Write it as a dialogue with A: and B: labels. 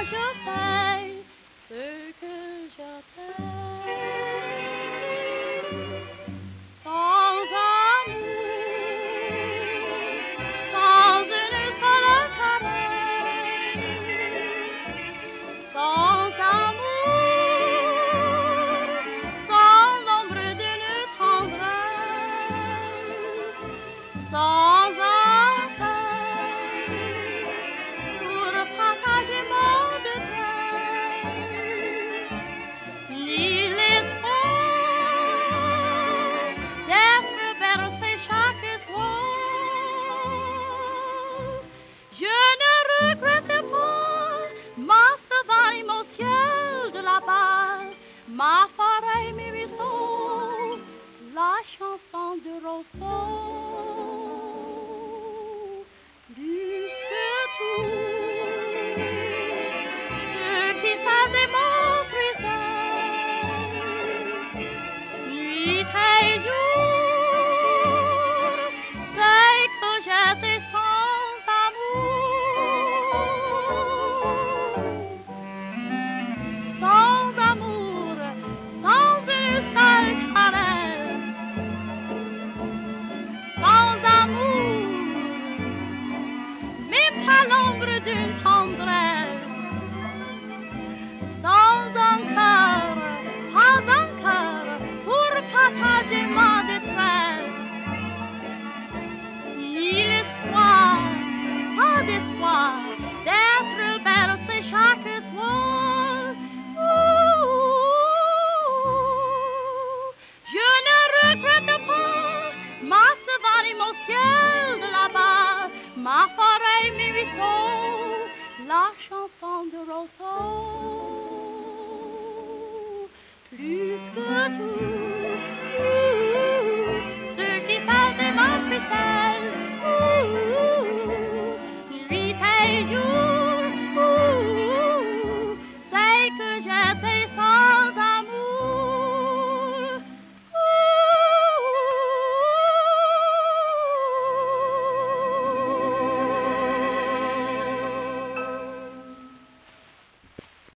A: je fais ce que je fais. Sans amour, sans une seule caresse, sans amour, sans l'ombre d'une tendresse, sans un cœur pour partager mon détresse, ni l'espoir d'être bercé chaque soir. Je ne regrette pas ma savane, mon ciel de là-bas, ma